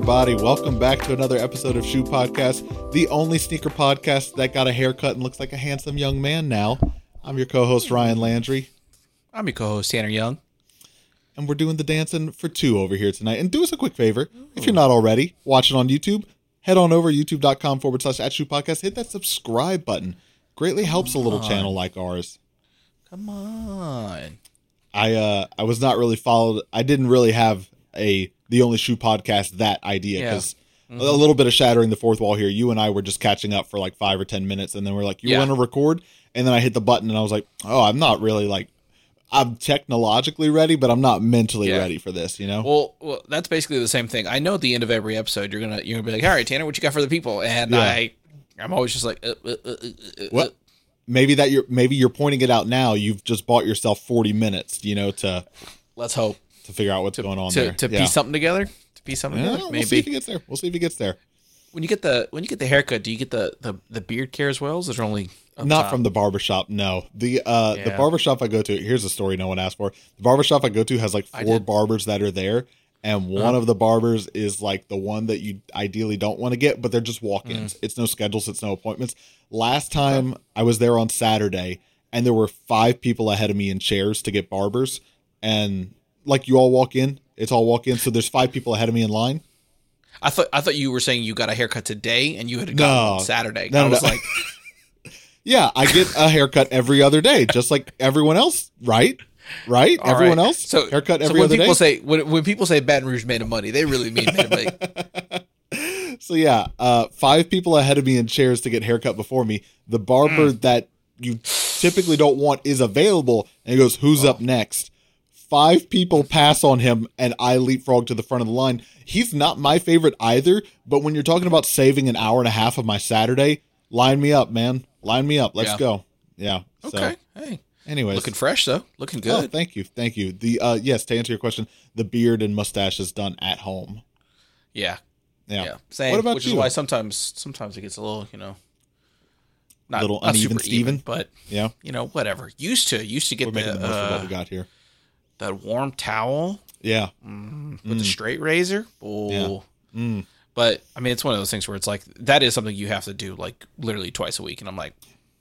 everybody. Welcome back to another episode of Shoe Podcast, the only sneaker podcast that got a haircut and looks like a handsome young man now. I'm your co-host, Ryan Landry. I'm your co-host, Tanner Young. And we're doing the dancing for two over here tonight. And do us a quick favor. If you're not already watching on YouTube, head on over youtube.com/@shoepodcast. Hit that subscribe button. Greatly helps a little channel like ours. Come on. I was not really followed. I didn't really have the only shoe podcast that idea because a little bit of shattering the fourth wall here. You and I were just catching up for like 5 or 10 minutes, and then we're like, "You want to record?" And then I hit the button, and I was like, "Oh, I'm not really like I'm technologically ready, but I'm not mentally ready for this." You know? Well, that's basically the same thing. I know at the end of every episode, you're gonna be like, "All right, Tanner, what you got for the people?" And I'm always just like, What? Maybe you're pointing it out now. You've just bought yourself 40 minutes, to let's hope to figure out what's going on there. To piece something together. To piece something together. Maybe. We'll see if he gets there. When you get the haircut, do you get the beard care as well? Is there only not from the barbershop? No. The barbershop I go to, here's a story no one asked for. The barbershop I go to has like 4 barbers that are there, and one of the barbers is like the one that you ideally don't want to get, but they're just walk-ins. It's no schedules, it's no appointments. Last time I was there on Saturday, and there were 5 people ahead of me in chairs to get barbers, and like you all walk in, it's all walk in, so there's 5 people ahead of me in line. I thought you were saying you got a haircut today and you had gone on Saturday. No, I was like, yeah, I get a haircut every other day, just like everyone else, right? Right? All everyone right. else? So, haircut every when other people day? say when people say Baton Rouge made of money, they really mean made of money. So yeah, 5 people ahead of me in chairs to get haircut before me. The barber that you typically don't want is available, and he goes, "Who's up next?" 5 people pass on him, and I leapfrog to the front of the line. He's not my favorite either, but when you're talking about saving an hour and a half of my Saturday, line me up, man. Line me up. Let's go. Yeah. Okay. Hey. Anyways. Looking fresh, though. Looking good. Oh, thank you. The yes, to answer your question, the beard and mustache is done at home. Yeah. Same. What about which you? is why sometimes it gets a little, not, little not uneven, super Steven? even, but Yeah. Whatever. Used to get We're making the most of what we got here. that warm towel. Yeah. With the straight razor. Oh. Yeah. But I mean, it's one of those things where it's like that is something you have to do like literally twice a week, and I'm like,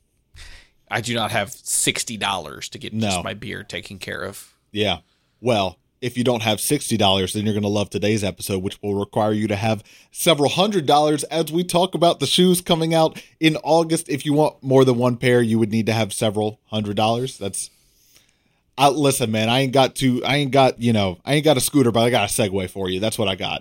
I do not have $60 to get just my beard taken care of. Yeah. Well, if you don't have $60, then you're going to love today's episode, which will require you to have several $100s as we talk about the shoes coming out in August. If you want more than one pair, you would need to have several $100s. That's listen, man, I ain't got a scooter, but I got a Segway for you. That's what I got.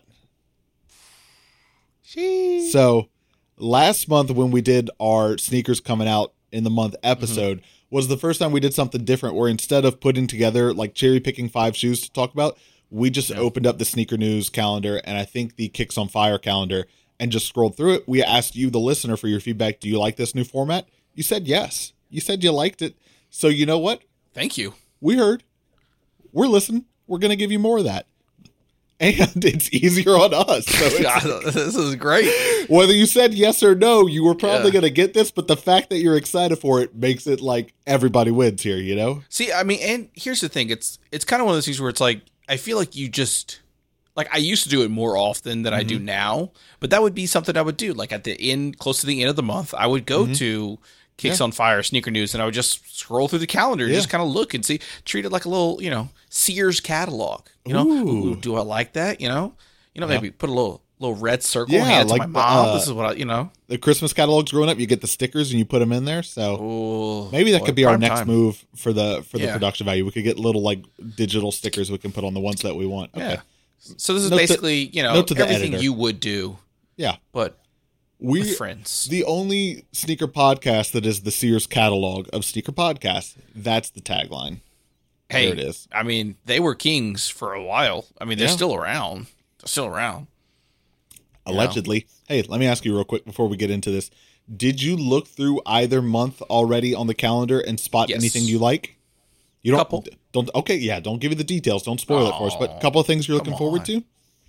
Jeez. So last month when we did our sneakers coming out in the month episode was the first time we did something different where instead of putting together like cherry picking 5 shoes to talk about, we just opened up the sneaker news calendar and I think the Kicks on Fire calendar and just scrolled through it. We asked you, the listener, for your feedback. Do you like this new format? You said yes. You said you liked it. So you know what? Thank you. We heard. We're listening. We're going to give you more of that. And it's easier on us. So this is great. Whether you said yes or no, you were probably going to get this, but the fact that you're excited for it makes it like everybody wins here, See, I mean, and here's the thing. It's kind of one of those things where it's like, I feel like you just, like I used to do it more often than I do now, but that would be something I would do. Like at the end, close to the end of the month, I would go to Kicks on Fire, Sneaker News, and I would just scroll through the calendar and just kind of look and see, treat it like a little, Sears catalog. Ooh, do I like that? Maybe put a little red circle, hand it to my mom. This is what the Christmas catalogs growing up, you get the stickers and you put them in there. So maybe that could be our next move for the production value. We could get little like digital stickers we can put on the ones that we want. Okay. Yeah. So this is basically, everything editor. you would do. Yeah. But with friends. The only sneaker podcast that is the Sears catalog of sneaker podcasts. That's the tagline. Hey, there it is. I mean, they were kings for a while. I mean, they're still around. They're still around. Allegedly. Hey, let me ask you real quick before we get into this. Did you look through either month already on the calendar and spot anything you like? You don't. Couple. Don't give me the details. Don't spoil it for us. But a couple of things you're looking forward to.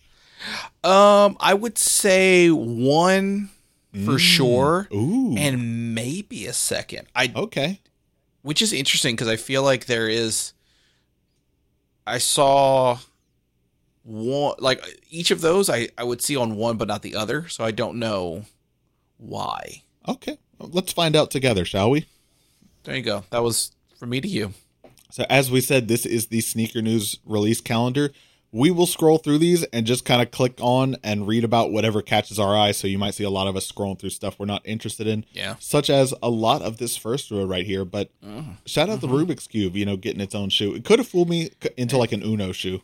I would say one for sure. Ooh. And maybe a second. Okay. Which is interesting because I feel like I saw one, like each of those I would see on one but not the other, so I don't know why. Okay, well, let's find out together, shall we? There you go. That was from me to you. So as we said, this is the Sneaker News release calendar. We will scroll through these and just kind of click on and read about whatever catches our eye. So you might see a lot of us scrolling through stuff we're not interested in. Yeah. Such as a lot of this first row right here. But shout out the Rubik's Cube, getting its own shoe. It could have fooled me into like an Uno shoe,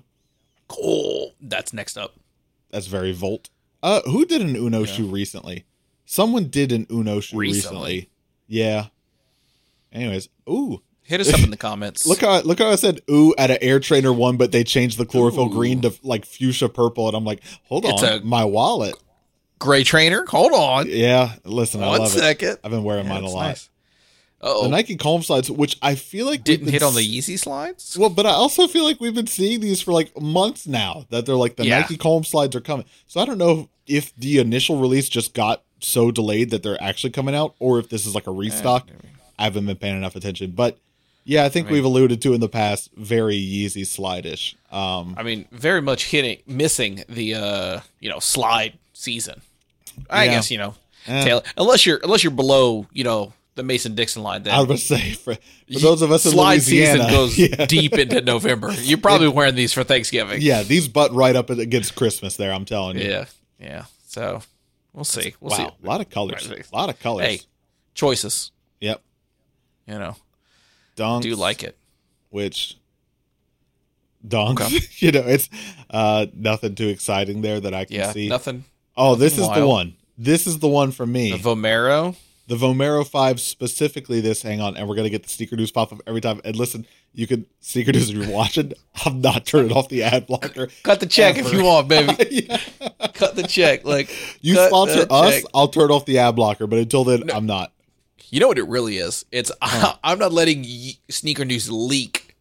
Cool. That's next up. That's very Volt. Who did an Uno shoe recently? Someone did an Uno shoe recently. Yeah. Anyways. Ooh. Hit us up in the comments. Look how I said ooh at an Air Trainer 1, but they changed the chlorophyll green to like fuchsia purple, and I'm like, hold on, my wallet. Gray Trainer? Hold on. Yeah, listen, I love it. 1 second. I've been wearing mine a lot. Nice. Uh-oh. The Nike Calm Slides, which I feel like didn't hit on the Yeezy slides? Well, but I also feel like we've been seeing these for like months now, that they're like the Nike Calm Slides are coming. So I don't know if the initial release just got so delayed that they're actually coming out, or if this is like a restock. I haven't been paying enough attention, but yeah, I think we've alluded to in the past, very Yeezy slide-ish. Very much missing the slide season. I guess Taylor, unless you're below the Mason-Dixon line. Then I was going to say for those of us in slide Louisiana, season goes deep into November. You're probably wearing these for Thanksgiving. Yeah, these butt right up against Christmas. There, I'm telling you. Yeah. So we'll see. We'll see. A lot of colors. A lot of colors. Hey, choices. Yep. Dunks, do like it. Which dunks, okay. It's nothing too exciting there that I can see. Nothing. Oh, this is the one. This is the one for me. The Vomero. The Vomero 5 specifically. Hang on, and we're gonna get the Sneaker News pop up every time. And listen, you can Sneaker News if you're watching. I'm not turning off the ad blocker. Cut the check if you want, baby. Cut the check. Like you sponsor us, I'll turn off the ad blocker. But until then, I'm not. You know what it really is? It's I'm not letting Sneaker News leak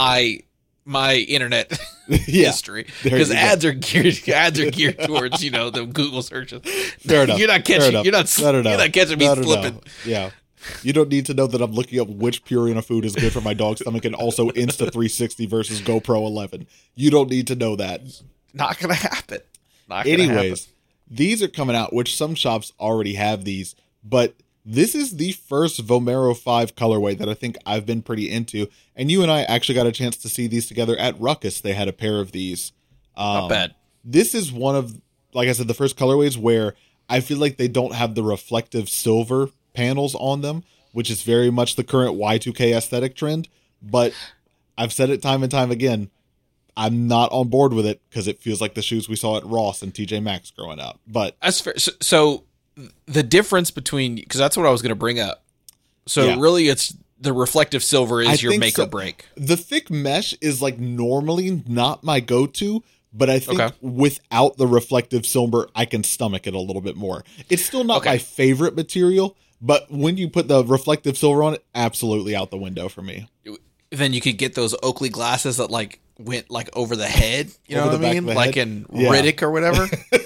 my internet history, because ads are geared towards the Google searches. Fair enough. You're not catching. You're not catching me flipping. Yeah. You don't need to know that I'm looking up which Purina food is good for my dog's stomach and also Insta360 versus GoPro 11. You don't need to know that. Not gonna happen. Anyways, these are coming out, which some shops already have these, but this is the first Vomero 5 colorway that I think I've been pretty into. And you and I actually got a chance to see these together at Ruckus. They had a pair of these. Not bad. This is one of, like I said, the first colorways where I feel like they don't have the reflective silver panels on them, which is very much the current Y2K aesthetic trend. But I've said it time and time again, I'm not on board with it because it feels like the shoes we saw at Ross and TJ Maxx growing up. But that's fair. So the difference between, because that's what I was going to bring up. So really, it's the reflective silver is your make or break. The thick mesh is like normally not my go-to, but I think without the reflective silver, I can stomach it a little bit more. It's still not my favorite material, but when you put the reflective silver on it, absolutely out the window for me. Then you could get those Oakley glasses that like went like over the head. You know what I mean? Like in Riddick or whatever.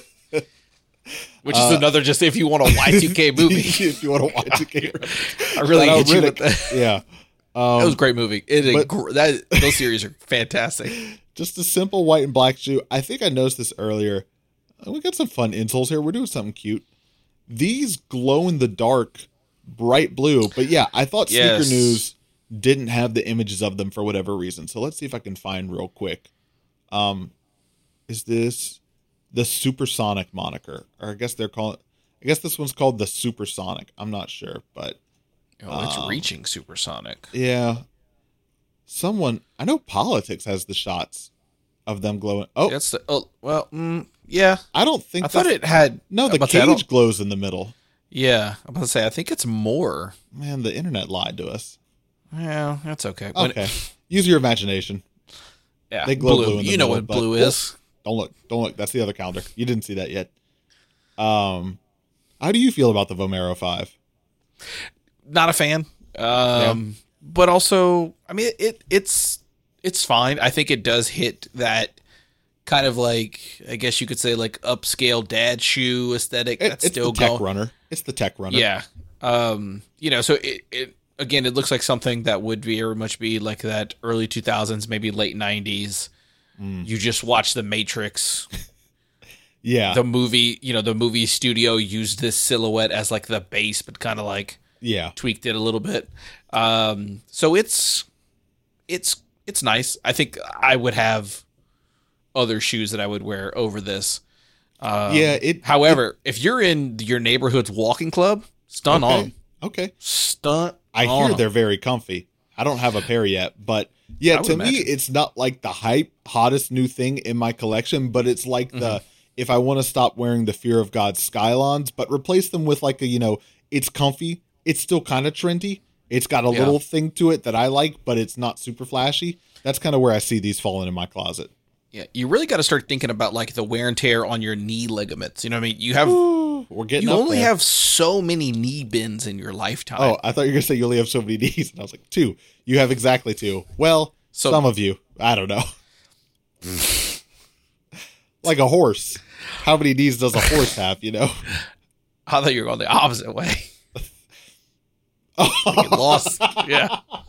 Which is another, just if you want a Y2K movie. If you want a Y2K. I really hit you with that. Yeah. That was a great movie. Those series are fantastic. Just a simple white and black shoe. I think I noticed this earlier. We got some fun insoles here. We're doing something cute. These glow in the dark, bright blue. But yeah, I thought Sneaker News didn't have the images of them for whatever reason. So let's see if I can find real quick. Is this the Supersonic moniker? Or I guess this one's called the Supersonic. I'm not sure, but it's reaching supersonic. Yeah. I know Politics has the shots of them glowing. Yeah. I don't think I thought it had. No, the cage glows in the middle. Yeah. I'm about to say, I think it's more. Man, the internet lied to us. Yeah, that's okay. Okay. Use your imagination. Yeah. They glow blue in the you know middle, what blue is. Don't look. That's the other calendar. You didn't see that yet. How do you feel about the Vomero 5? Not a fan. But also, I mean, it's fine. I think it does hit that kind of like, I guess you could say, like upscale dad shoe aesthetic. That's still the tech runner. It's the tech runner. Yeah. So it again, it looks like something that would very much be like that early 2000s, maybe late 90s you just watch The Matrix. Yeah. The movie studio used this silhouette as like the base, but kind of like tweaked it a little bit. So it's nice. I think I would have other shoes that I would wear over this. However, if you're in your neighborhood's walking club, stunt on. Okay. Stunt. I hear they're very comfy. I don't have a pair yet, but yeah, to me, it's not like the hottest new thing in my collection, but it's like if I want to stop wearing the Fear of God Skylons, but replace them with like it's comfy. It's still kind of trendy. It's got a little thing to it that I like, but it's not super flashy. That's kind of where I see these falling in my closet. Yeah, you really got to start thinking about like the wear and tear on your knee ligaments. You know what I mean? You have you only have so many knee bends in your lifetime. Oh, I thought you were gonna say you only have so many knees, and I was like, 2. You have exactly 2. Well, some of you, I don't know. Like a horse. How many knees does a horse have? You know? I thought you were going the opposite way. You lost. Yeah.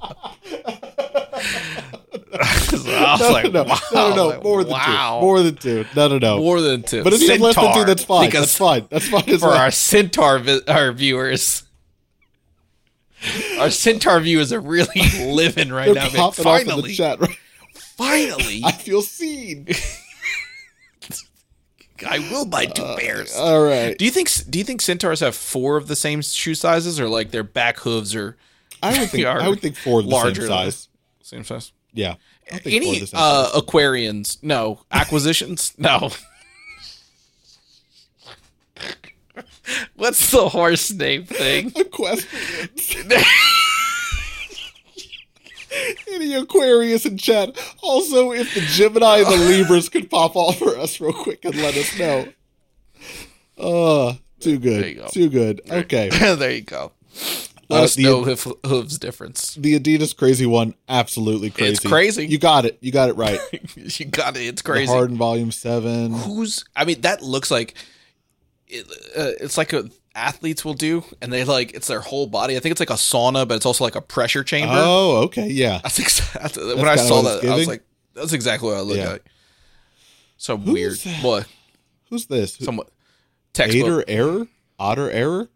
No. More than 2. More than 2. No. More than 2. But if you have less than 2, that's fine. That's fine. For our Centaur our viewers. Our Centaur viewers are really living right now. Popping finally. Off in the chat, right? Finally. I feel seen. I will buy 2 pairs. All right. Do you think centaurs have 4 of the same shoe sizes, or like their back hooves are? I would think 4 of the larger same size. Same size. Yeah. Any Aquarians? No. Acquisitions? No. What's the horse name thing? Equestrians. Any Aquarius in chat. Also, if the Gemini and the Libras could pop off for us real quick and let us know. Too good. Too good. Okay. There you go. Let us know if hooves difference. The Adidas crazy one, absolutely crazy. It's crazy. You got it. You got it right. You got it. It's crazy. The Harden Volume 7. That looks like it's like athletes will do, and they it's their whole body. I think it's like a sauna, but it's also like a pressure chamber. Oh, okay, yeah. When I saw that, I was like, that's exactly what I look at. So weird. What? Who's this? Somewhat textbook. Otter Error?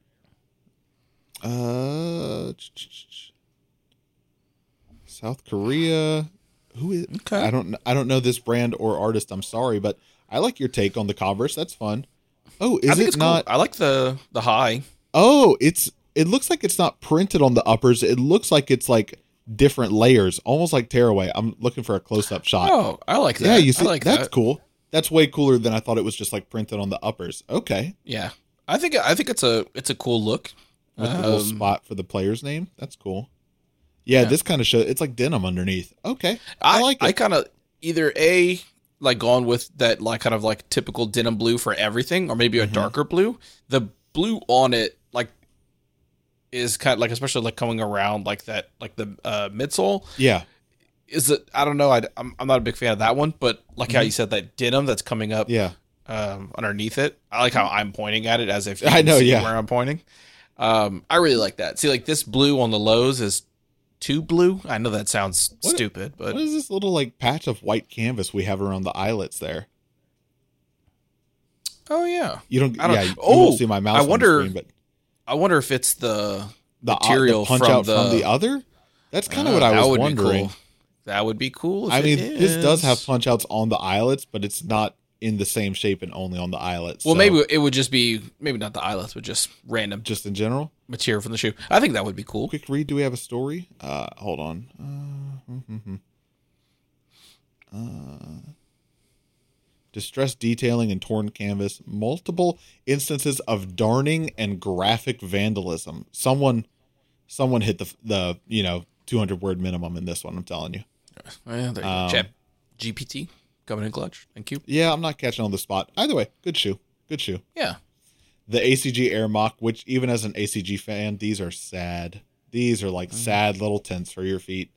South Korea. Who is? Okay. I don't know this brand or artist. I'm sorry, but I like your take on the Converse. That's fun. Oh, is it not? Cool. I like the high. Oh, it looks like it's not printed on the uppers. It looks like it's like different layers, almost like tearaway. I'm looking for a close-up shot. Oh, I like that. Yeah, you see, like that's cool. That's way cooler than I thought it was just like printed on the uppers. Okay. Yeah, I think it's a cool look with the little spot for the player's name. That's cool. Yeah, this kind of show. It's like denim underneath. Okay, I like it. I kind of either gone with that like kind of like typical denim blue for everything, or maybe a darker blue. The blue on it is kind of like, especially like coming around like that, like the midsole. Yeah, is it? I don't know. I'm not a big fan of that one, but like how you said that denim that's coming up. Yeah. Underneath it, I like how I'm pointing at it as if you I know. See where I'm pointing. I really like that. See, like this blue on the lows is too blue. I know that sounds stupid, but what is this little like patch of white canvas we have around the eyelets there? Oh yeah, you won't see my mouse. I wonder. On the screen, but I wonder if it's the material the punch out from the other. That's kind of what I was wondering. Cool. That would be cool. This does have punch outs on the eyelets, but it's not in the same shape and only on the eyelets. Well, maybe it would just be not the eyelets, but just random, just in general material from the shoe. I think that would be cool. Quick read. Do we have a story? Hold on. Distressed detailing and torn canvas. Multiple instances of darning and graphic vandalism. Someone hit the 200 word minimum in this one. I'm telling you. Well, there you go. Chat GPT coming in clutch. Thank you. Yeah, I'm not catching on the spot. Either way, good shoe. Yeah. The ACG Air Mock, which even as an ACG fan, these are sad. These are like sad little tents for your feet.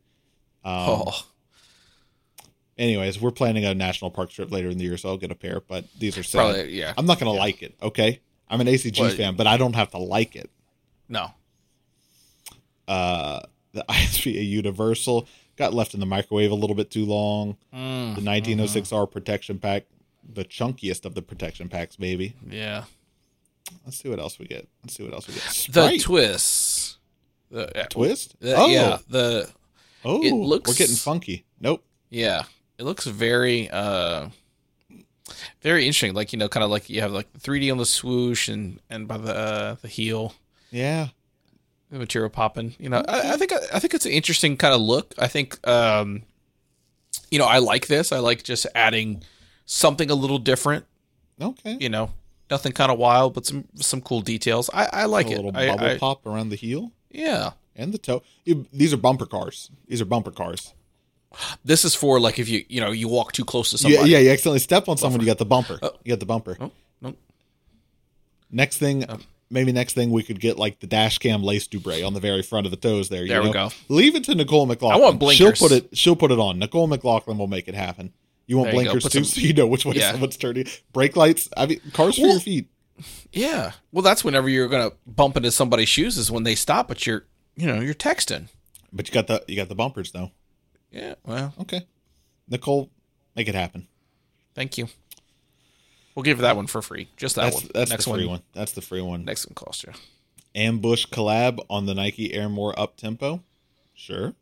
Anyways, we're planning a national park trip later in the year, so I'll get a pair, but these are sad. Probably, yeah. I'm not going to like it, okay? I'm an ACG fan, but I don't have to like it. No. The ISPA Universal. got left in the microwave a little bit too long. The 1906R protection pack, the chunkiest of the protection packs, baby. Yeah. Let's see what else we get. The twist. Twist? Yeah. It looks. We're getting funky. Nope. Yeah. It looks very, very interesting. Like, kind of like you have like the 3D on the swoosh and by the heel. Yeah. The material popping. I think it's an interesting kind of look. I think, I like this. I like just adding something a little different. Okay. Nothing kind of wild, but some cool details. I like it. A little bubble pop around the heel. Yeah. And the toe. These are bumper cars. This is for like if you walk too close to somebody. Yeah, you accidentally step on someone, you got the bumper. You got the bumper. Oh, no. Next thing, we could get like the dash cam lace Dubray on the very front of the toes there. There we go. Leave it to Nicole McLaughlin. I want blinkers. She'll put it on. Nicole McLaughlin will make it happen. You want blinkers too, so you know which way someone's turning. Brake lights. I mean, cars for your feet. Yeah. Well, that's whenever you're gonna bump into somebody's shoes is when they stop, but you're texting. But you got the bumpers though. Yeah. Well. Okay. Nicole, make it happen. Thank you. We'll give that one for free. Just that one. That's the free one. That's the free one. Next one costs you. Ambush collab on the Nike Air More Up Tempo. Sure.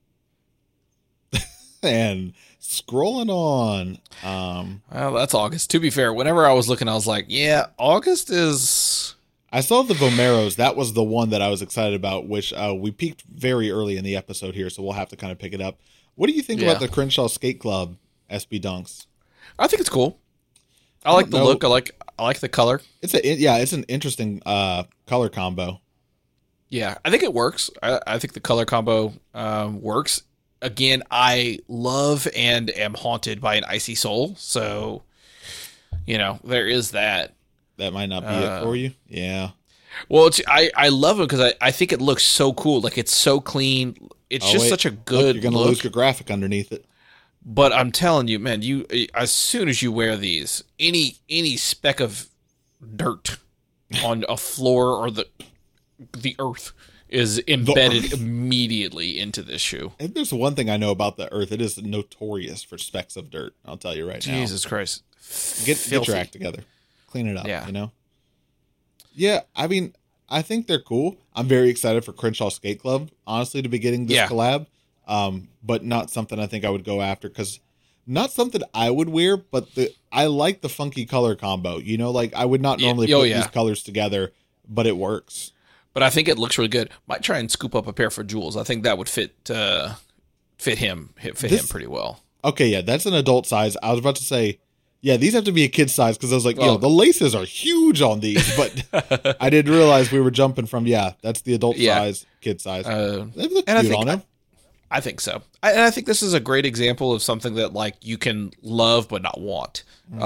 And scrolling on. Well, that's August. To be fair, whenever I was looking, I was like, yeah, August is... I saw the Vomeros. That was the one that I was excited about, which we peaked very early in the episode here, so we'll have to kind of pick it up. What do you think about the Crenshaw Skate Club SB Dunks? I think it's cool. I like the look. I like the color. It's an interesting color combo. Yeah, I think it works. I think the color combo works. Again, I love and am haunted by an icy sole, so there is that. That might not be it for you. Yeah. Well, I love it because I think it looks so cool. Like it's so clean. It's such a good. You're gonna lose your graphic underneath it. But I'm telling you, man, as soon as you wear these, any speck of dirt on a floor or the earth is embedded immediated into this shoe. If there's one thing I know about the earth, it is notorious for specks of dirt. I'll tell you right now. Jesus Christ. Get your act together. Clean it up, Yeah, I mean, I think they're cool. I'm very excited for Crenshaw Skate Club, honestly, to be getting this collab. But not something I think I would go after because not something I would wear, but I like the funky color combo. Like I would not normally put these colors together, but it works. But I think it looks really good. Might try and scoop up a pair for Jules. I think that would fit him pretty well. Okay, yeah, that's an adult size. I was about to say, yeah, these have to be a kid size because I was like, the laces are huge on these, but I didn't realize we were jumping from that's the adult size, kid size. They look cute on him. I think so. I think this is a great example of something that like you can love but not want.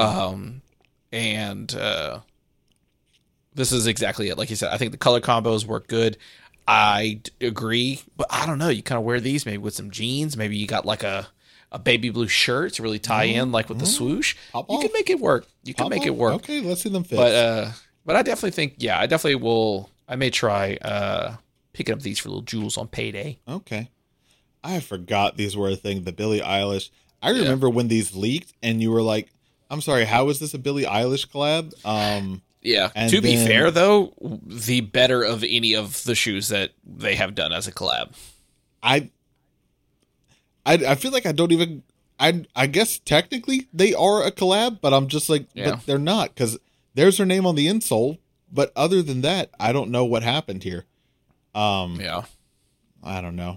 This is exactly it. Like you said, I think the color combos work good. I agree, but I don't know. You kind of wear these maybe with some jeans. Maybe you got like a baby blue shirt to really tie in like with the swoosh. You can make it work. It work. Okay, let's see them fit. But I definitely think, I definitely will. I may try picking up these for little Jules on payday. Okay. I forgot these were a thing. The Billie Eilish. I remember when these leaked and you were like, I'm sorry, how is this a Billie Eilish collab? To be fair, though, the better of any of the shoes that they have done as a collab. I feel like I don't even... I guess technically they are a collab, but I'm just like, but they're not, because there's her name on the insole. But other than that, I don't know what happened here. I don't know.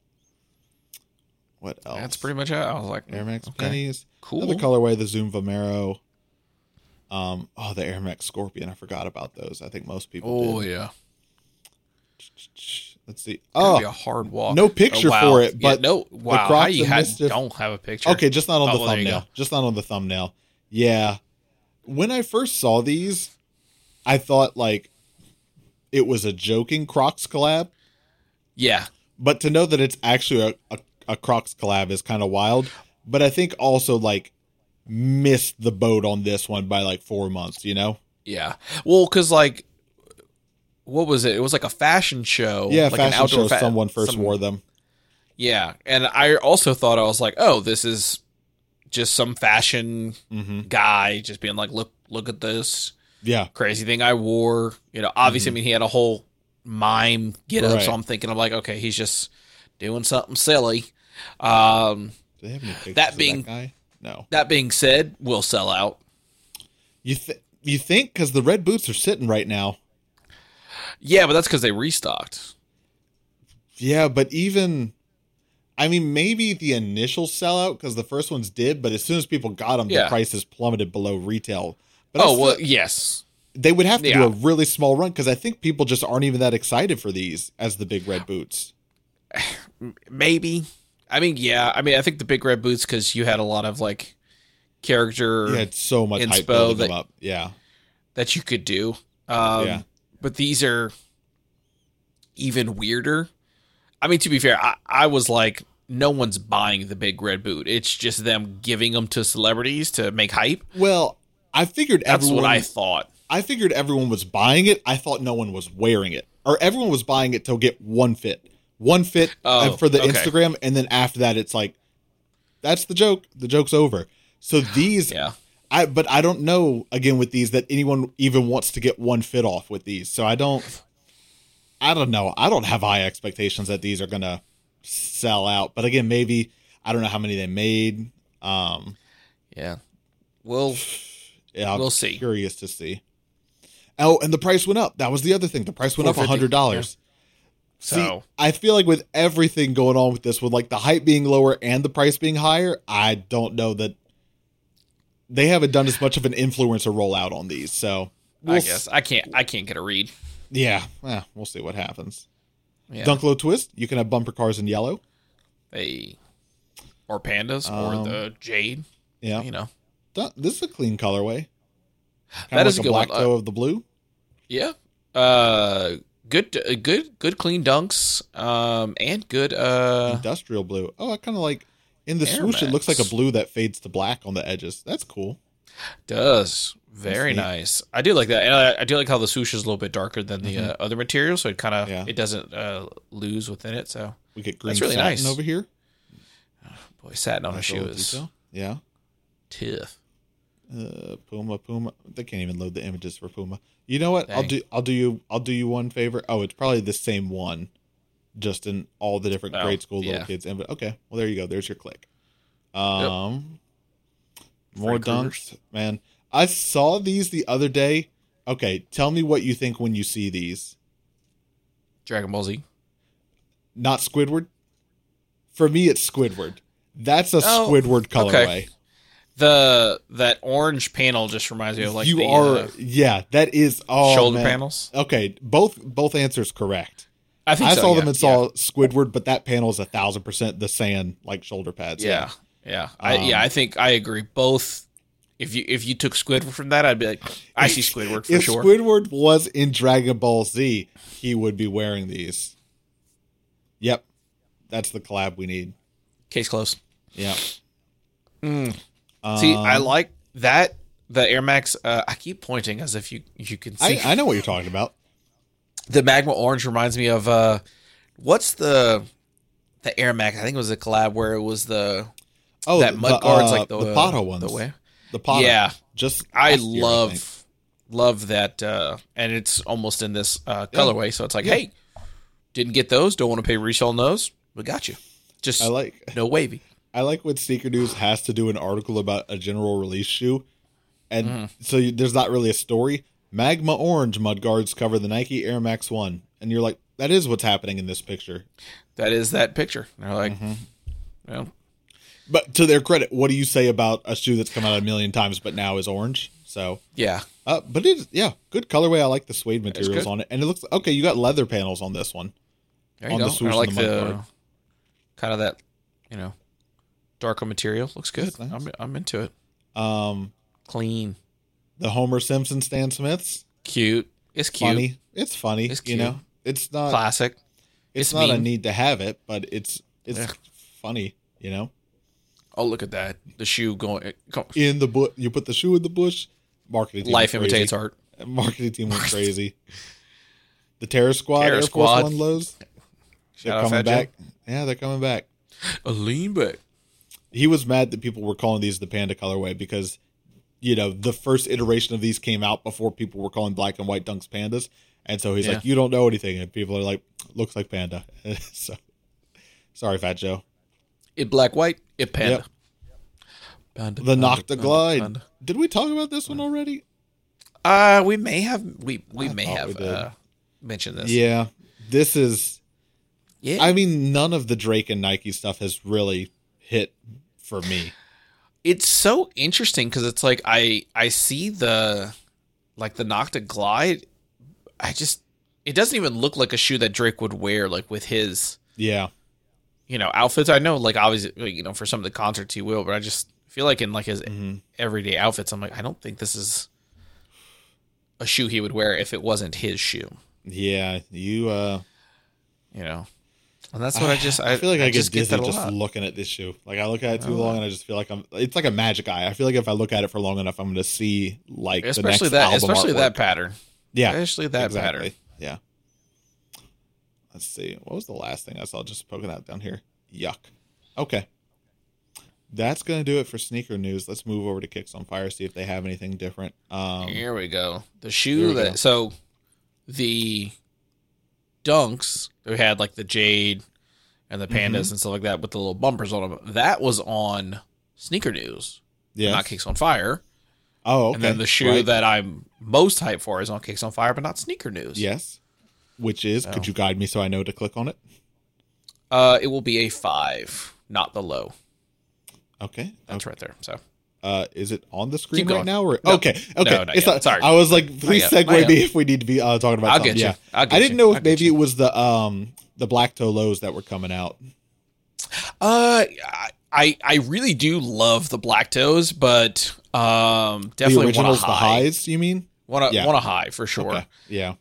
What else? That's pretty much it. I was like, Air Max pennies. Cool. Another colorway, the Zoom Vomero. The Air Max Scorpion. I forgot about those. I think most people did. Yeah. Let's see. Be a hard walk. No picture for it, but don't have a picture. Okay, just not on the thumbnail. Just not on the thumbnail. Yeah. When I first saw these, I thought like it was a joking Crocs collab. Yeah. But to know that it's actually a Crocs collab is kind of wild. But I think also like missed the boat on this one by like 4 months, Yeah. Well, because like, what was it? It was like a fashion show. Yeah, like fashion show. Someone first wore them. Yeah, and I also thought, I was like, oh, this is just some fashion guy just being like, look at this crazy thing I wore. You know, obviously, I mean, he had a whole mime get up, so I'm thinking, I'm like, okay, he's just doing something silly. Do they have any pictures that of being that guy? No. That being said, we'll sell out. You think, because the red boots are sitting right now. Yeah, but that's because they restocked. Yeah, but even, I mean, maybe the initial sellout, because the first ones did, but as soon as people got them, the prices plummeted below retail. But yes. They would have to do a really small run, because I think people just aren't even that excited for these as the big red boots. Maybe. I mean, yeah. I mean, I think the big red boots, because you had a lot of, like, character. You had so much hype building them up. Yeah. That you could do. But these are even weirder. I mean, to be fair, I was like, no one's buying the big red boot. It's just them giving them to celebrities to make hype. Well, I figured that's what I thought. I figured everyone was buying it. I thought no one was wearing it. Or everyone was buying it to get one fit. One fit for the Instagram, and then after that, it's like, that's the joke. The joke's over. So these... But I don't know, again, with these, that anyone even wants to get one fit off with these. So I don't know. I don't have high expectations that these are going to sell out. But again, maybe, I don't know how many they made. We'll see. Curious to see. Oh, and the price went up. That was the other thing. The price went up $100. Yeah. See, I feel like with everything going on with this, with like the hype being lower and the price being higher, I don't know that they haven't done as much of an influencer rollout on these. So I guess I can't get a read. Yeah, we'll see what happens. Yeah. Dunk Low Twist, you can have bumper cars in yellow. Or pandas, or the jade. Yeah, you know, this is a clean colorway. That is like a good black toe of the blue. Yeah, good clean dunks. And good industrial blue. Oh, I kind of like in the swoosh. It looks like a blue that fades to black on the edges. That's cool. Does. Very nice. I do like that, and I do like how the swoosh is a little bit darker than the other material, so it kind of it doesn't lose within it. So we get green really satin over here. Oh, boy, satin on a shoe is tough. Puma. They can't even load the images for Puma. You know what? Dang. I'll do you one favor. Oh, it's probably the same one, just in all the different grade school little kids. Okay, well there you go. There's your click. More dunks, man. I saw these the other day. Okay, tell me what you think when you see these. Dragon Ball Z. Not Squidward. For me, it's Squidward. That's a Squidward colorway. Okay. That orange panel just reminds me of like that is shoulder panels. Okay, both answers correct. I saw them and saw Squidward, but that panel is 1,000% the sand like shoulder pads. Yeah. I think I agree. Both. If you took Squidward from that, I'd be like, I see Squidward for sure. If Squidward was in Dragon Ball Z, he would be wearing these. Yep, that's the collab we need. Case closed. Yeah. See, I like that. The Air Max. I keep pointing as if you can see. I know what you're talking about. The Magma Orange reminds me of what's the Air Max? I think it was a collab where it was that mud guards like the Pato ones. The way. The Pato. Yeah, just I love that, and it's almost in this colorway. So it's like, hey, didn't get those. Don't want to pay resale on those. We got you. Just no wavy. I like when Sneaker News has to do an article about a general release shoe, and so there's not really a story. Magma Orange mudguards cover the Nike Air Max 1, and you're like, that is what's happening in this picture. That is that picture. And they're like, well. But to their credit, what do you say about a shoe that's come out 1 million times but now is orange? So yeah, but it is good colorway. I like the suede materials on it, and it looks okay. You got leather panels on this one. There you go. The swoosh, I like the kind of that, darker material. Looks good. Nice. I'm into it. Clean. The Homer Simpson Stan Smiths. Cute. It's cute. Funny. It's funny. It's cute. It's not classic. It's not a need to have it, but it's funny. Oh, look at that. The shoe going in the bush. You put the shoe in the bush. Marketing team life imitates art. Marketing team went crazy. The Terror Squad Air Force One lows. They're coming back. Yeah, they're coming back. A lean back. He was mad that people were calling these the Panda colorway because, the first iteration of these came out before people were calling black and white Dunks Pandas. And so he's like, you don't know anything. And people are like, looks like Panda. So, sorry, Fat Joe. It black, white, it Panda. Yep. Panda the Nocta Glide. Panda. Did we talk about this one already? We may have. We may have mentioned this. Yeah. This is... Yeah. I mean, none of the Drake and Nike stuff has really hit for me. It's so interesting because it's like I see the Nocta Glide. It doesn't even look like a shoe that Drake would wear like with his outfits. I know like obviously for some of the concerts he will, but I just feel like in like his everyday outfits, I'm like I don't think this is a shoe he would wear if it wasn't his shoe. Yeah, And that's what I feel like I get dizzy just looking at this shoe. Like I look at it too long, and I just feel like it's like a magic eye. I feel like if I look at it for long enough, I'm going to see like especially the next album especially artwork. that pattern. Yeah, especially that pattern. Yeah. Let's see. What was the last thing I saw just poking out down here? Yuck. Okay. That's going to do it for sneaker news. Let's move over to Kicks on Fire, see if they have anything different. Here we go. The shoe so the Dunks, we had like the Jade and the Pandas and stuff like that with the little bumpers on them. That was on Sneaker News. Yeah. Not Kicks on Fire. Oh, okay. And then the shoe that I'm most hyped for is on Kicks on Fire, but not Sneaker News. Yes. Which is, could you guide me so I know to click on it? It will be a 5, not the low. Okay. That's right there. So, is it on the screen right now? Or no. Okay. No, it's not, sorry. I was like, please segue me if we need to be talking about something. Yeah. I didn't know if maybe it was the black toe lows that were coming out. I really do love the black toes, but definitely the originals, want a high. The highs, you mean? Want a high for sure. Okay. Yeah.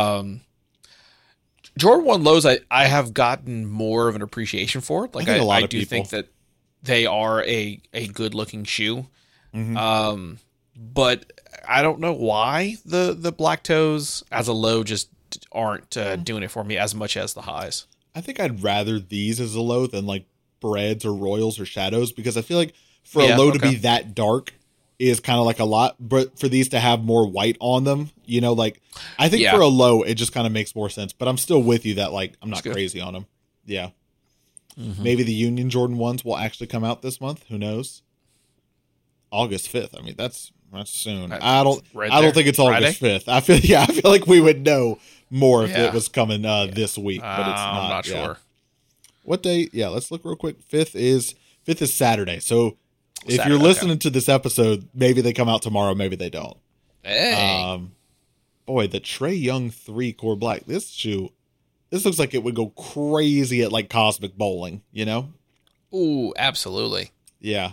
Jordan 1 lows, I have gotten more of an appreciation for. Like I do think that they are a good looking shoe. Mm-hmm. But I don't know why the black toes as a low just aren't doing it for me as much as the highs. I think I'd rather these as a low than like Breads or Royals or Shadows, because I feel like for a low to be that dark is kind of like a lot, but for these to have more white on them, like I think for a low, it just kind of makes more sense, but I'm still with you that like, I'm not crazy on them. Yeah. Mm-hmm. Maybe the Union Jordan 1s will actually come out this month. Who knows? August 5th. I mean, that's soon. I don't think it's August 5th. I feel like we would know more if it was coming this week, but it's not. I'm not sure. What day? Yeah, let's look real quick. 5th is Saturday. So if you're listening to this episode, maybe they come out tomorrow, maybe they don't. Hey. Boy, the Trae Young 3 Core Black. This looks like it would go crazy at like Cosmic Bowling, Ooh, absolutely. Yeah.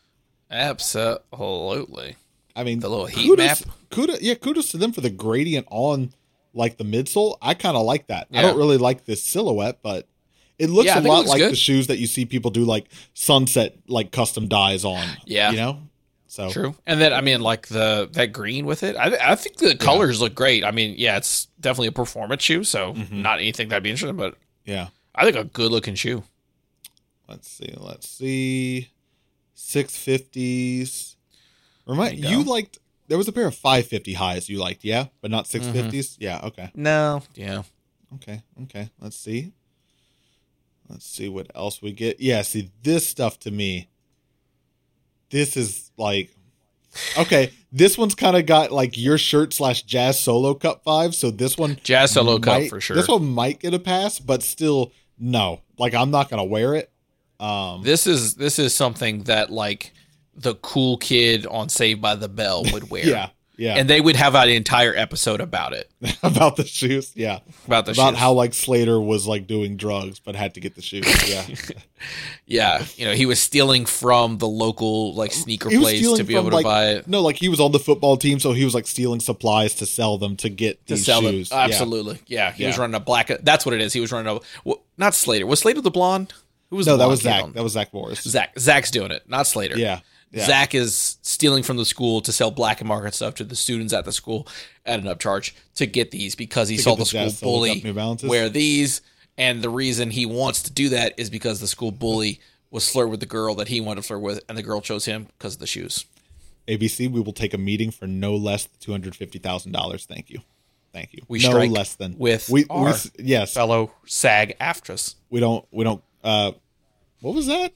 Absolutely. I mean, the little heat map. Kudos to them for the gradient on like the midsole. I kind of like that. Yeah. I don't really like this silhouette, but it looks a lot like the shoes that you see people do like sunset, like custom dyes on. Yeah. So true. And then, I mean, like that green with it, I think the colors look great. I mean, it's definitely a performance shoe. So not anything that'd be interesting, but yeah, I think a good looking shoe. Let's see. 650s. You liked, there was a pair of 550 highs you liked, yeah? But not 650s? Yeah, okay. No, yeah. Okay. Let's see what else we get. Yeah, see, this stuff to me, this is like, okay, this one's kind of got like your shirt / Jazz Solo Cup 5, so this one... Jazz Solo Cup for sure. This one might get a pass, but still, no. Like, I'm not going to wear it. This is something that like the cool kid on Saved by the Bell would wear. Yeah. And they would have an entire episode about it. About the shoes, yeah. About shoes. How like Slater was like doing drugs but had to get the shoes. Yeah. Yeah. He was stealing from the local like sneaker place to be able to buy it. No, like he was on the football team, so he was like stealing supplies to sell them to get these shoes. Them. Absolutely. Yeah. He was running a black. That's what it is. He was running not Slater. Was Slater the blonde? Who was that was Zach. That was Zach Morris. Zach's doing it, not Slater. Yeah. Zach is stealing from the school to sell black and market stuff to the students at the school at an upcharge to get these because he saw the school bully wear these, And the reason he wants to do that is because the school bully was flirting with the girl that he wanted to flirt with, and the girl chose him because of the shoes. ABC, we will take a meeting for no less than $250,000. Thank you. Thank you. We strike less than with our fellow SAG actress. We don't, what was that?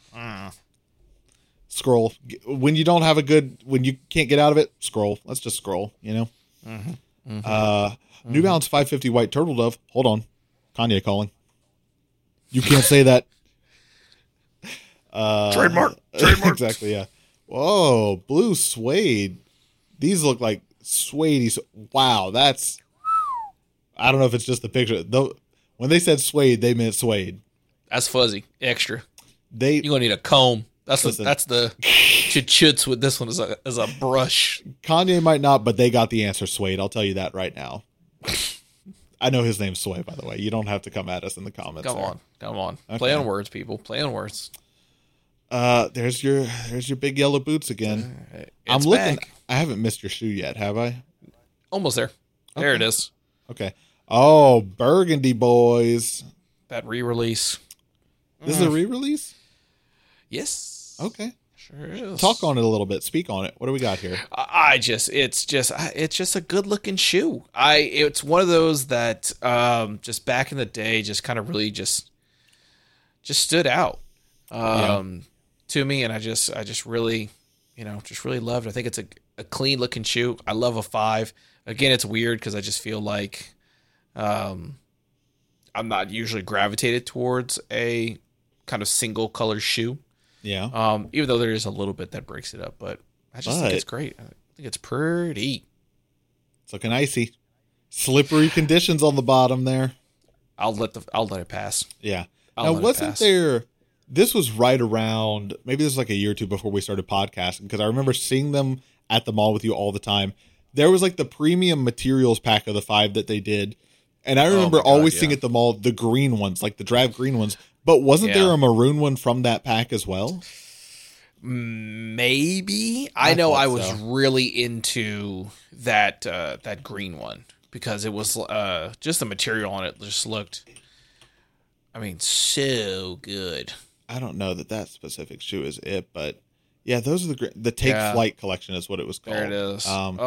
Scroll. When you don't have when you can't get out of it, scroll. Let's just scroll, you know? New Balance 550 White Turtle Dove. Hold on. Kanye calling. You can't say that. Trademark. Exactly, yeah. Whoa, blue suede. These look like suede. Wow, that's... I don't know if it's just the picture. Though, when they said suede, they meant suede. That's fuzzy. Extra. You're going to need a comb. That's the chuts with this one as a brush. Kanye might not, but they got the answer suede. I'll tell you that right now. I know his name's Sway, by the way. You don't have to come at us in the comments. Come on. Okay. Play on words, people. Play on words. There's your big yellow boots again. I'm looking. Back. I haven't missed your shoe yet, have I? Almost there. Okay. There it is. Okay. Oh, Burgundy boys. That re-release. This is a re-release? Yes. Okay. Sure is. Talk on it a little bit. Speak on it. What do we got here? It's just a good looking shoe. It's one of those that just back in the day just kind of really just stood out to me, and I just really really loved it. I think it's a clean looking shoe. I love a 5. Again, it's weird because I just feel like I'm not usually gravitated towards a kind of single color shoe. Yeah. Even though there is a little bit that breaks it up, but I just think it's great. I think it's pretty. It's looking icy. Slippery conditions on the bottom there. I'll let it pass. Yeah. Now, wasn't there... This was right around... Maybe this was like a year or two before we started podcasting, because I remember seeing them at the mall with you all the time. There was like the premium materials pack of the 5 that they did. And I remember always seeing at the mall the green ones, like the drab green ones. But wasn't there a maroon one from that pack as well? Maybe. I know I was really into that green one because it was just the material on it just looked, so good. I don't know that specific shoe is it, but yeah, those are the Take Flight collection is what it was called. There it is.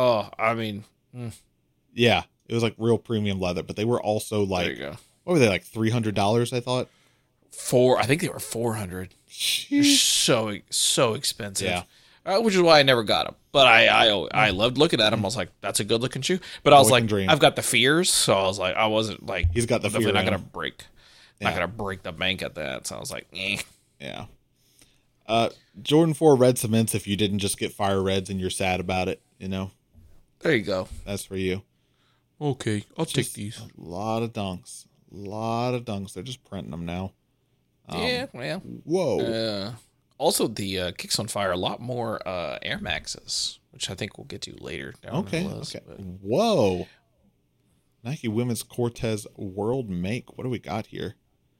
Yeah, it was like real premium leather, but they were also like, there you go. What were they, like $300? I thought. I think they were $400. They're so expensive. Yeah. Which is why I never got them. But I loved looking at them. I was like, that's a good looking shoe. But I was like, I've got the fears, so I was like, I wasn't like, he's got the fear. Not gonna break. Not gonna break the bank at that. So I was like, eh. Yeah. Jordan 4 red cements. If you didn't just get fire reds and you're sad about it, There you go. That's for you. Okay, I'll take these. A lot of dunks. They're just printing them now. Yeah, well. Whoa. Also, the Kicks on Fire, a lot more Air Maxes, which I think we'll get to later down the list. Okay. But... Whoa. Nike Women's Cortez World Make. What do we got here?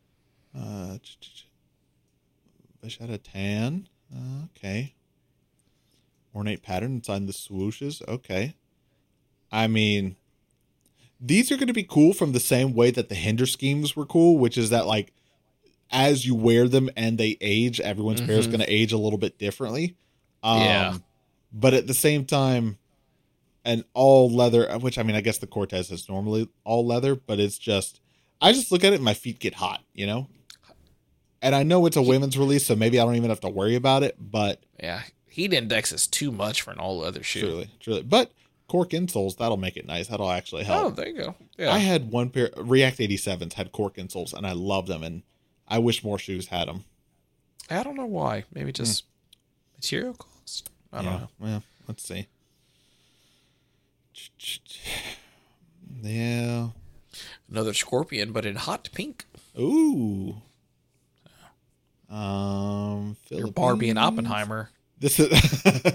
Vachetta Tan. Okay. Ornate pattern inside the swooshes. Okay. These are going to be cool from the same way that the Hinder schemes were cool, which is that, like, as you wear them and they age, everyone's pair is going to age a little bit differently. But at the same time, an all leather, which, I guess the Cortez is normally all leather, but it's just, I just look at it and my feet get hot, And I know it's a women's release, so maybe I don't even have to worry about it, but... Yeah, heat index is too much for an all leather shoe. Truly. But cork insoles, that'll make it nice. That'll actually help. Oh, there you go. Yeah. I had one pair, React 87s had cork insoles, and I loved them, and I wish more shoes had them. I don't know why. Maybe just material cost. I don't know. Well, let's see. Yeah. Another Scorpion, but in hot pink. Ooh. Your Barbie and Oppenheimer. This is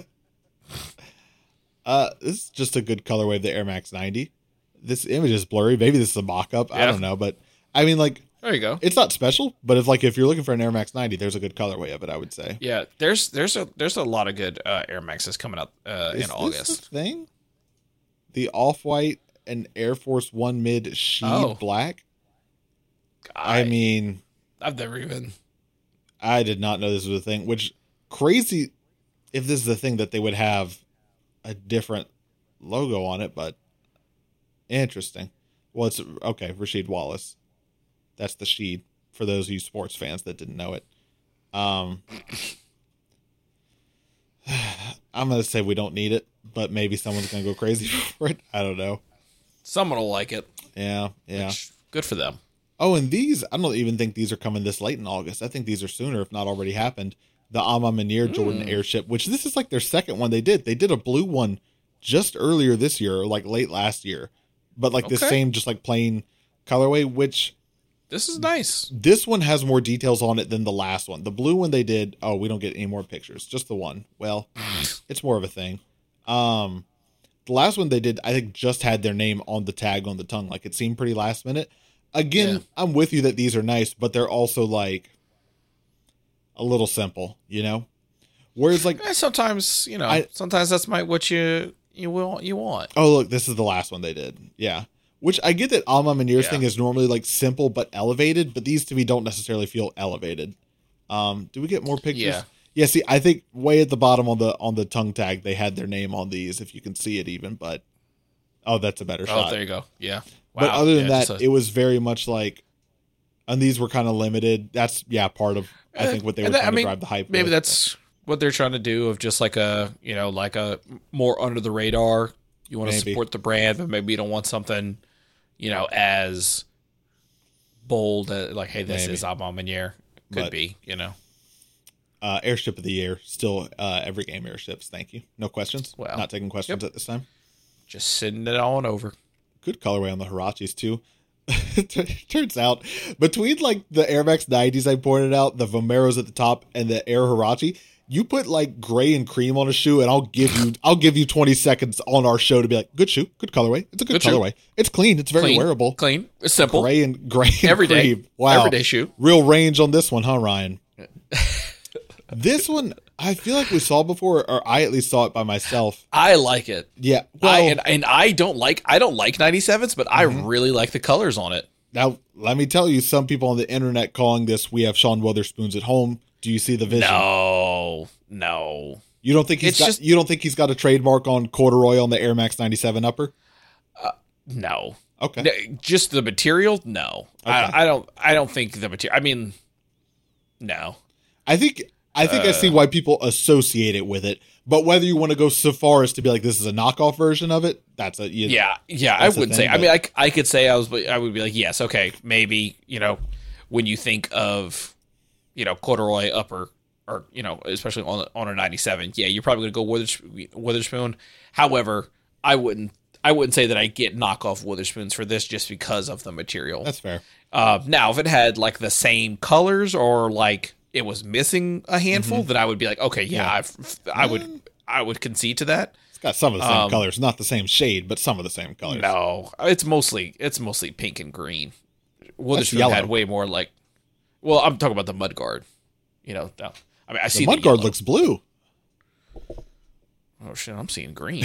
just a good colorway of the Air Max 90. This image is blurry. Maybe this is a mock-up. Yeah. I don't know, but there you go. It's not special, but if you're looking for an Air Max 90, there's a good colorway of it, I would say. Yeah, there's a lot of good Air Maxes coming out in August. This the thing? The Off-White and Air Force One Mid Sheed Black. I mean, I've never even. I did not know this was a thing. Which crazy if this is a thing that they would have a different logo on it, but interesting. Well, it's okay. Rasheed Wallace. That's the Sheed for those of you sports fans that didn't know it. I'm going to say we don't need it, but maybe someone's going to go crazy for it. I don't know. Someone will like it. Yeah. Good for them. Oh, and these, I don't even think these are coming this late in August. I think these are sooner, if not already happened. The Ama Manir Jordan Airship, which this is like their second one they did. They did a blue one just earlier this year, or like late last year. But like the same, just like plain colorway, which... This is nice. This one has more details on it than the last one. The blue one they did, we don't get any more pictures. Just the one. Well, it's more of a thing. The last one they did, I think, just had their name on the tag on the tongue. Like, it seemed pretty last minute. Again, I'm with you that these are nice, but they're also, like, a little simple, you know? Whereas, like... sometimes, you know, sometimes that's what you want. Oh, look, this is the last one they did. Yeah. Which I get that Ama Manir's thing is normally like simple but elevated, but these to me don't necessarily feel elevated. Do we get more pictures? Yeah. See, I think way at the bottom on the tongue tag they had their name on these, if you can see it even. But that's a better shot. Oh, there you go. Yeah. Wow. But other than that, it was very much like, and these were kind of limited. That's part of I think what they were trying to drive the hype. Maybe that's what they're trying to do, of just like a more under the radar. You want to support the brand, but maybe you don't want something, as bold, like, hey, this is Ama Manir. Could be. Airship of the year, still every game airships. Thank you. No questions. Well, not taking questions at this time. Just sending it on over. Good colorway on the Hirachis too. Turns out between like the Air Max 90s I pointed out, the Vomeros at the top, and the Air Hirachi, you put like gray and cream on a shoe, and I'll give you 20 seconds on our show to be like, good shoe, good colorway. It's a good colorway. Shoe. It's clean. It's very wearable. Clean. It's simple. Gray and every cream. Day. Wow. Everyday shoe. Real range on this one, huh, Ryan? This one, I feel like we saw before, or I at least saw it by myself. I like it. Yeah. Well, and I don't like 97s, but I really like the colors on it. Now, let me tell you, some people on the internet calling this, we have Sean Wotherspoons at home. Do you see the vision? No. You don't think he's got a trademark on corduroy on the Air Max 97 upper? No. Okay. Just the material? No. Okay. I don't think the material. I mean, no. I think I see why people associate it with it, but whether you want to go so far as to be like this is a knockoff version of it, that's a I wouldn't say. I mean, I could say I would be like, yes, okay, maybe when you think of corduroy upper, or especially on a 97, you're probably going to go Witherspoon. However, I wouldn't say that I get knockoff Witherspoons for this just because of the material. That's fair. Now, if it had like the same colors, or like it was missing a handful, then I would be like, okay, I would concede to that. It's got some of the same colors, not the same shade, but some of the same colors. No, it's mostly pink and green. Witherspoon had way more like. Well, I'm talking about the mudguard. I mean, I see the mudguard looks blue. Oh shit, I'm seeing green.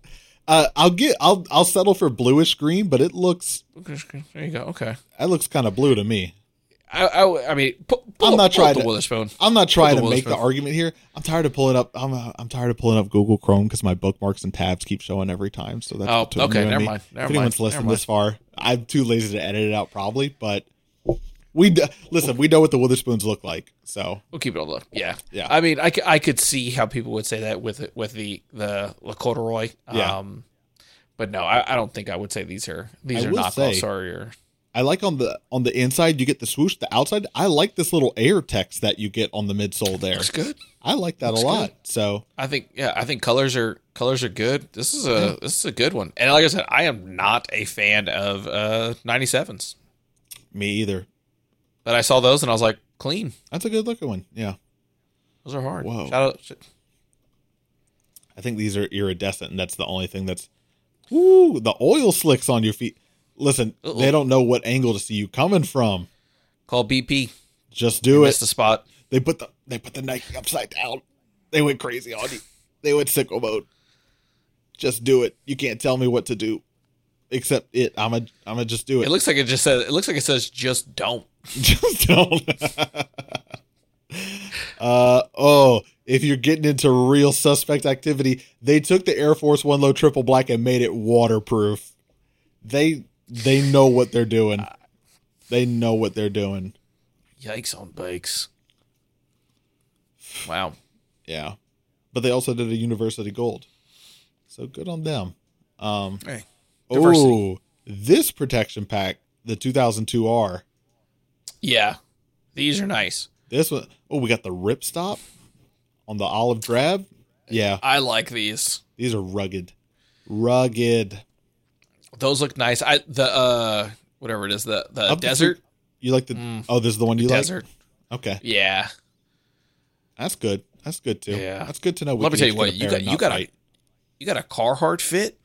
I'll settle for bluish green, but it looks. There you go. Okay, that looks kind of blue to me. I mean, I'm not trying to make the argument here. I'm tired of pulling up. I'm tired of pulling up Google Chrome because my bookmarks and tabs keep showing every time. So that's okay. Never mind. If anyone's listened this far, I'm too lazy to edit it out, probably. But we know what the Witherspoons look like, so we'll keep it on the look. Yeah. I mean, I could see how people would say that with the corduroy. But no, I don't think I would say these are knockoffs. Or I like on the inside you get the swoosh. The outside, I like this little air text that you get on the midsole there. Looks good. I like that a lot. So I think colors are good. This is a good one. And like I said, I am not a fan of 97s. Me either. But I saw those and I was like, clean. That's a good looking one. Yeah. Those are hard. Whoa. Shout out. I think these are iridescent, and that's the only thing that's. Woo! The oil slicks on your feet. Listen, they don't know what angle to see you coming from. Call BP. Just do it. Missed the spot. They put the Nike upside down. They went crazy on you. They went sicko mode. Just do it. You can't tell me what to do. Except I'm gonna just do it. It looks like it says just don't. Just don't. If you're getting into real suspect activity, they took the Air Force One Low Triple Black and made it waterproof. They know what they're doing. They know what they're doing. Yikes on bikes. Wow. Yeah. But they also did a University Gold. So good on them. Hey, oh, this protection pack, the 2002R. Yeah. These are nice. This one, we got the ripstop on the olive drab. Yeah. I like these. These are rugged. Rugged. Those look nice. Whatever it is, the desert. You like the this is the one you like? Desert. Okay. Yeah. That's good. That's good too. Yeah. That's good to know. Let me tell you what, you got a Carhartt fit.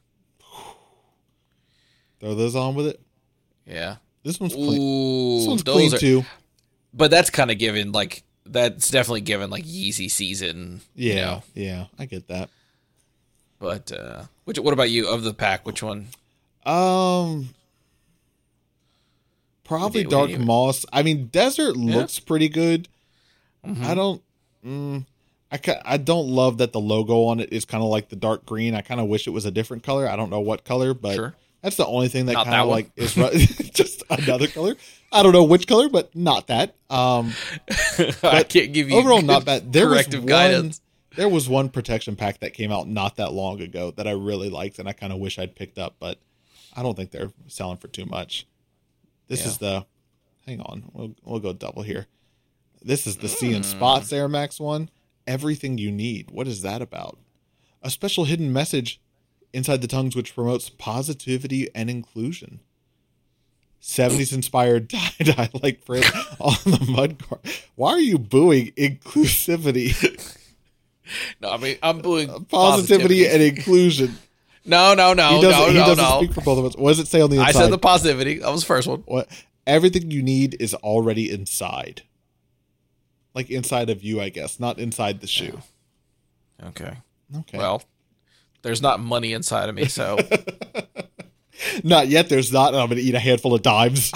Throw those on with it. Yeah. This one's clean. Ooh, this one's clean too. But that's kind of given that's definitely given Yeezy season. Yeah. You know? Yeah. I get that. But what about you of the pack? Which one? Probably Dark Moss. I mean, Desert looks pretty good. Mm-hmm. I don't love that the logo on it is kind of like the dark green. I kind of wish it was a different color. I don't know what color, but that's the only thing that kind of like is just another color. I don't know which color, but not that. I can't give you overall not bad. Guidance. There was one protection pack that came out not that long ago that I really liked, and I kind of wish I'd picked up, but I don't think they're selling for too much. This is the. Hang on, we'll go double here. This is the Sea and Spots Air Max one. Everything you need. What is that about? A special hidden message inside the tongues which promotes positivity and inclusion. 70s inspired tie-dye like print on the mud car. Why are you booing inclusivity? No, I mean, I'm booing positivity and inclusion. No. He doesn't speak for both of us. What does it say on the inside? I said the positivity. That was the first one. What? Everything you need is already inside. Like inside of you, I guess, not inside the shoe. Okay. Well, there's not money inside of me, so. Not yet, there's not, and I'm going to eat a handful of dimes.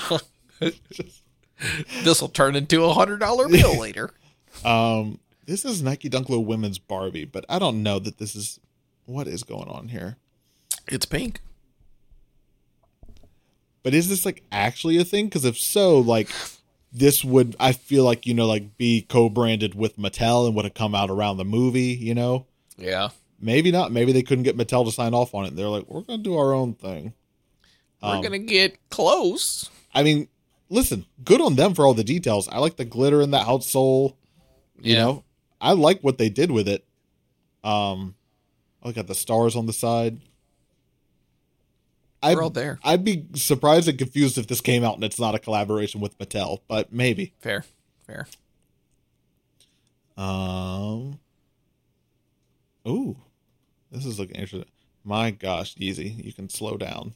This will turn into $100 bill later. This is Nike Dunk Low Women's Barbie, but I don't know that this is... What is going on here? It's pink. But is this like actually a thing? Because if so, like this would, I feel like, like be co-branded with Mattel and would have come out around the movie, Yeah. Maybe not. Maybe they couldn't get Mattel to sign off on it. They're like, we're going to do our own thing. We're going to get close. I mean, listen, good on them for all the details. I like the glitter in that outsole. You know, I like what they did with it. I got the stars on the side. We're all there. I'd be surprised and confused if this came out and it's not a collaboration with Mattel, but maybe. Fair. Ooh, this is looking interesting. My gosh, Yeezy, you can slow down.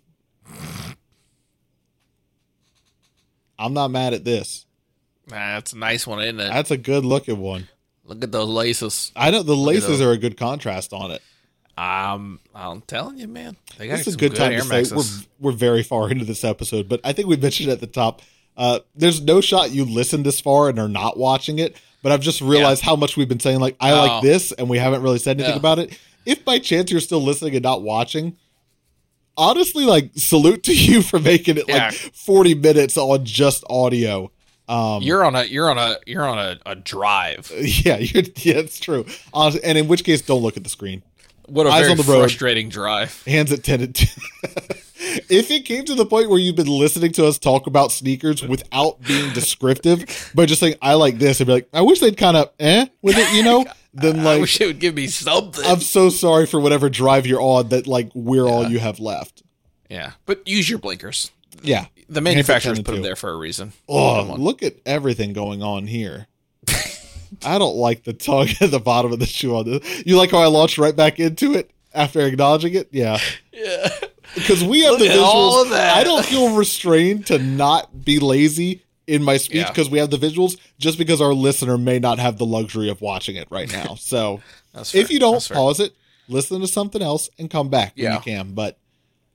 I'm not mad at this. That's a nice one, isn't it? That's a good looking one. Look at those laces. I know the laces are a good contrast on it. I'm telling you, man. They got this is a good time to say we're very far into this episode, but I think we mentioned at the top, there's no shot you listen this far and are not watching it, but I've just realized how much we've been saying, like, I like this, and we haven't really said anything about it. If by chance you're still listening and not watching, honestly, like, salute to you for making it like 40 minutes on just audio. You're on a drive. Yeah, it's true. Honestly, and in which case, don't look at the screen. What a very frustrating drive. Hands at 10 and 2. If it came to the point where you've been listening to us talk about sneakers without being descriptive, but just saying, I like this, and be like, I wish they'd kind of with it, then like, I wish it would give me something. I'm so sorry for whatever drive you're on that like we're all you have left. Yeah, but use your blinkers. Yeah. The manufacturers put them there for a reason. Oh, look at everything going on here. I don't like the tongue at the bottom of the shoe on this. You like how I launched right back into it after acknowledging it? Yeah. Yeah. Because we have the visuals. All of that. I don't feel restrained to not be lazy in my speech because we have the visuals, just because our listener may not have the luxury of watching it right now. So if you don't, pause it, listen to something else, and come back when you can. But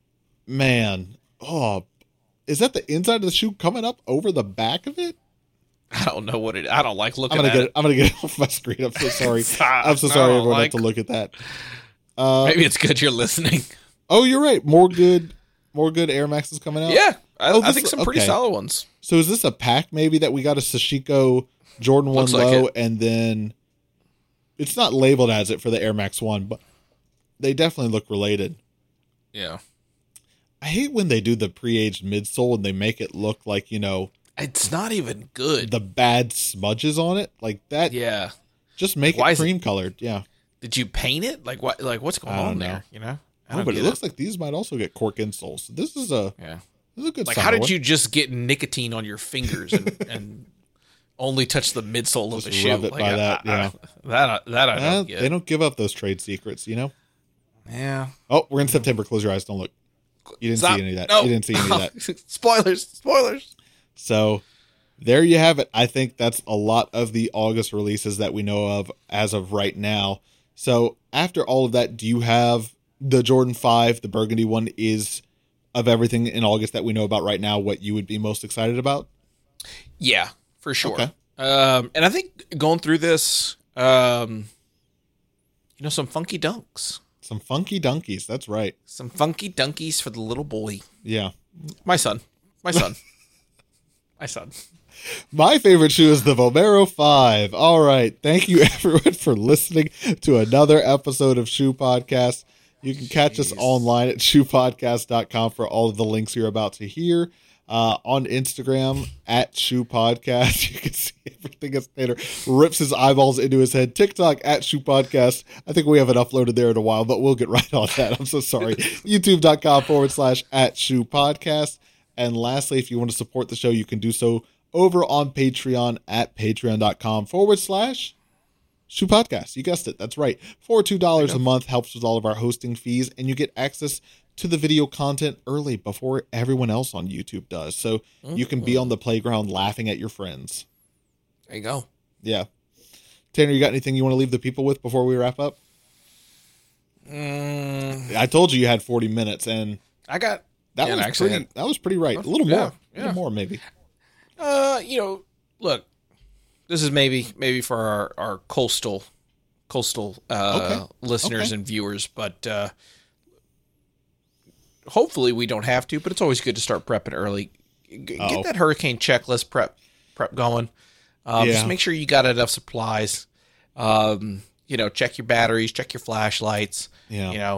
Man. Oh, is that the inside of the shoe coming up over the back of it? I don't know what it. I don't like looking at it. I'm gonna get it off my screen. I'm so sorry. I'm so sorry everyone had to look at that. Maybe it's good you're listening. Oh, you're right. More good Air Maxes coming out. Yeah, I think some pretty solid ones. So is this a pack maybe that we got a Sashiko Jordan 1 low, and then it's not labeled as it for the Air Max 1, but they definitely look related. Yeah. I hate when they do the pre-aged midsole and they make it look like, it's not even good. The bad smudges on it, like that. Yeah. Just make it cream colored. Yeah. Did you paint it? Like what? Like what's going on there? But it looks like these might also get cork insoles. So this is a good. Like, how did you just get nicotine on your fingers and only touch the midsole of the shoe? Rub it by that. That I don't get. They don't give up those trade secrets, Yeah. Oh, we're in September. Close your eyes. Don't look. You didn't see any of that. No. You didn't see any of that. Spoilers. So there you have it. I think that's a lot of the August releases that we know of as of right now. So after all of that, do you have the Jordan 5, the burgundy one, is of everything in August that we know about right now what you would be most excited about? Yeah, for sure. Okay. And I think going through this, some funky dunks. Some funky dunkies. That's right. Some funky dunkies for the little boy. Yeah. My son. My son. My favorite shoe is the Vomero 5. All right. Thank you, everyone, for listening to another episode of Shoe Podcast. You can catch us online at shoepodcast.com for all of the links you're about to hear. On Instagram at Shoe Podcast. You can see everything as Tanner rips his eyeballs into his head. TikTok at Shoe Podcast. I think we haven't uploaded there in a while, but we'll get right on that. I'm so sorry. YouTube.com/ at Shoe Podcast. And lastly, if you want to support the show, you can do so over on Patreon at patreon.com/ Shoe Podcast. You guessed it. That's right. For $2 a month helps with all of our hosting fees, and you get access to the video content early before everyone else on YouTube does. So you can be on the playground laughing at your friends. There you go. Yeah. Tanner, you got anything you want to leave the people with before we wrap up? I told you had 40 minutes, and I got that was pretty right. A little more. Yeah. A little more, maybe. Look, this is maybe for our coastal listeners and viewers, but hopefully we don't have to, but it's always good to start prepping early. Get that hurricane checklist prep going. Just make sure you got enough supplies. Check your batteries, check your flashlights. Yeah.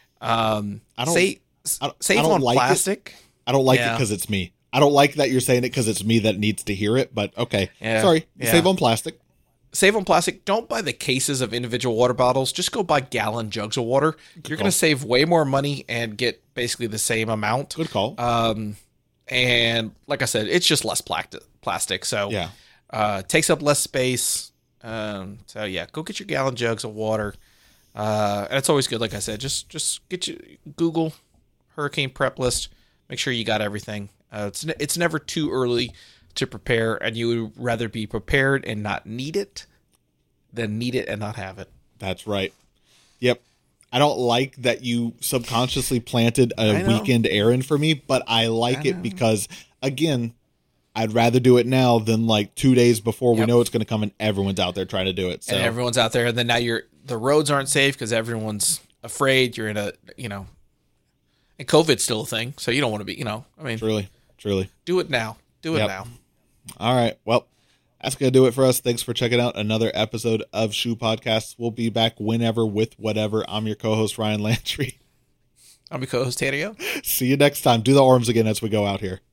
Save on plastic. I don't like it because it's me. I don't like that you're saying it because it's me that needs to hear it, but okay. Yeah. Sorry. Yeah. Save on plastic. Save on plastic. Don't buy the cases of individual water bottles. Just go buy gallon jugs of water. You're going to save way more money and get basically the same amount. Good call. And like I said, it's just less plastic. So takes up less space. Go get your gallon jugs of water. And it's always good. Like I said, just get you Google hurricane prep list. Make sure you got everything. It's never too early to prepare, and you would rather be prepared and not need it than need it and not have it. That's right. Yep. I don't like that you subconsciously planted a weekend errand for me, but I like it because, again, I'd rather do it now than like 2 days before we know it's going to come and everyone's out there trying to do it. So. And everyone's out there, and then now the roads aren't safe because everyone's afraid. You're in and COVID's still a thing, so you don't want to be, Truly. Do it now. Do it now. All right. Well, that's going to do it for us. Thanks for checking out another episode of Shoe Podcasts. We'll be back whenever with whatever. I'm your co-host, Ryan Lantry. I'm your co-host, Tanner. See you next time. Do the arms again as we go out here.